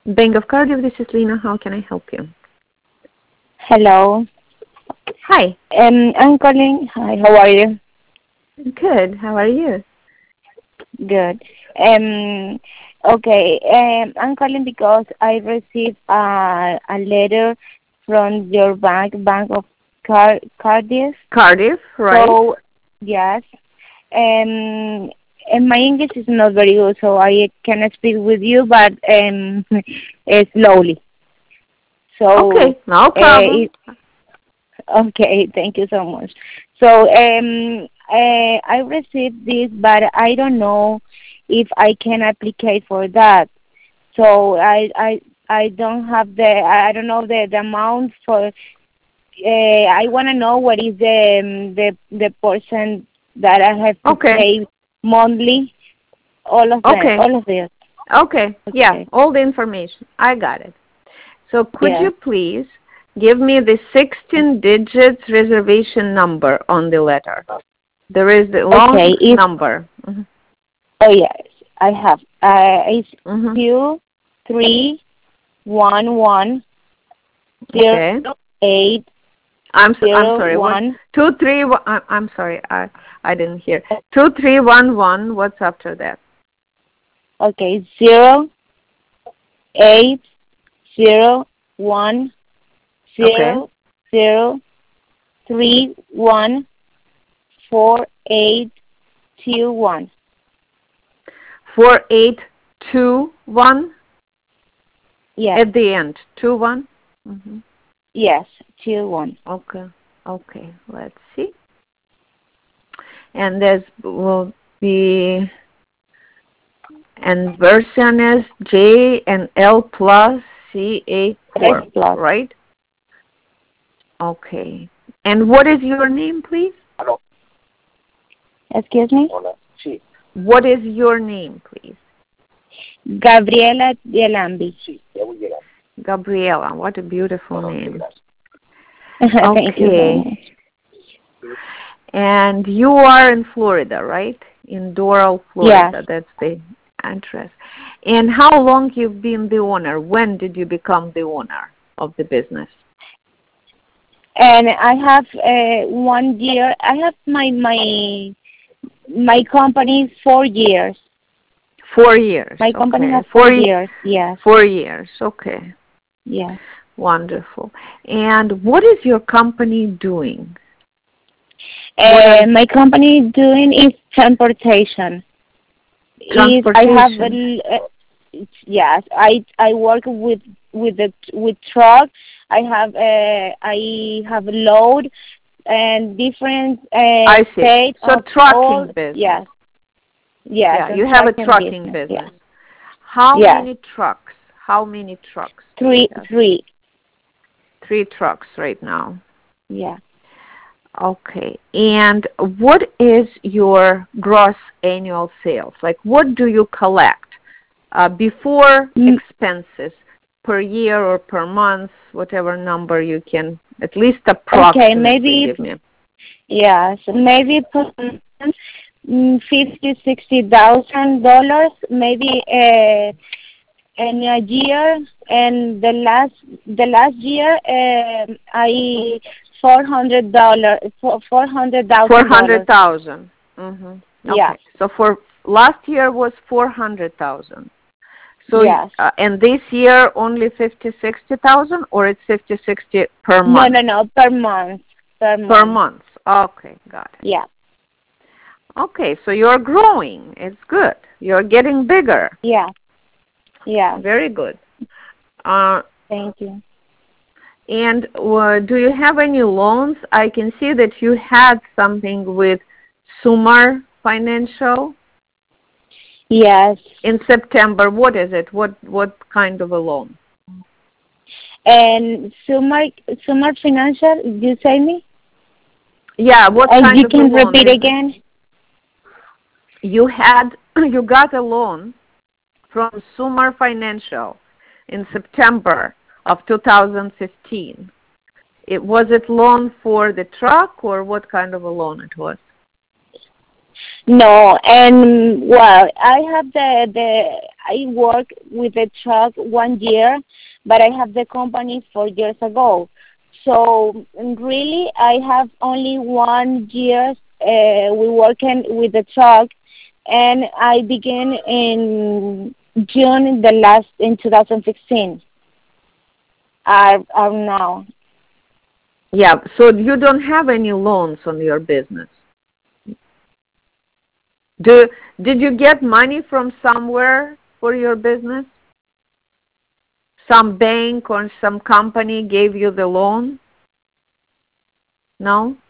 Bank of Cardiff, this is Lena. How can I help you? Hello. Hi. I'm calling. Hi, how are you? Good. How are you? Good. Okay. I'm calling because I received a letter from your Bank of Cardiff. Cardiff, right? So, yes. And my English is not very good, so I cannot speak with you, but slowly. So, Okay, no problem. okay, thank you so much. So I received this, but I don't know if I can apply for that. So I don't have I don't know the amount for. I want to know what is the portion that I have to pay monthly. All of it. Okay, yeah, all the information. I got it. So could you please give me the 16 digits reservation number on the letter? There is the long number. Mm-hmm. Oh yes, I have. It's 231108. I'm sorry. What? 231. I'm sorry. I didn't hear. 2311. What's after that? Okay. 0801031481. 4821. Yes. At the end, 21. Mm-hmm. Yes, 21. Okay. Let's see. And this will be, and version is J and L plus CA4, right? Okay. And what is your name, please? Hello. Excuse me? What is your name, please? Gabriela Delambi. Gabriela, what a beautiful name. Thank you so much. And you are in Florida, right? In Doral, Florida. Yes. That's the address. And how long you've been the owner? When did you become the owner of the business? And I have 1 year. I have my company 4 years. 4 years. My company has 4 years. Yes. 4 years. Okay. Yes. Wonderful. And what is your company doing? My company doing is transportation. Transportation. Yes. I work with truck. I have a load and different I see. states. So trucking business. Yes. Yeah, you have a trucking business. Yes. How many trucks? Three. 3 trucks right now. Yeah. Okay. And what is your gross annual sales? Like, what do you collect before expenses per year or per month, whatever number you can at least approximately give me? Yes, maybe per month, $50,000-$60,000, maybe in a year. And the last year, I $400,000. $400,000. Mm-hmm. Yeah. Okay. So for last year was 400,000. So yes. And this year only 50,000-60,000, or it's 50-60 per month? No, per month. Per month. Okay, got it. Yeah. Okay, so you're growing. It's good. You're getting bigger. Yeah. Yeah. Very good. Thank you. And do you have any loans? I can see that you had something with Sumar Financial. Yes. In September. What is it? What kind of a loan? And Sumar Financial, you say me? Yeah, what kind of a loan? You can repeat again? You got a loan from Sumar Financial in September of 2015. Was it loan for the truck, or what kind of a loan it was? No, and well, I have I work with the truck 1 year, but I have the company 4 years ago. So really, I have only 1 year. We working with the truck, and I begin in June the last in 2016. Are now. Yeah, so you don't have any loans on your business. Did you get money from somewhere for your business? Some bank or some company gave you the loan? No?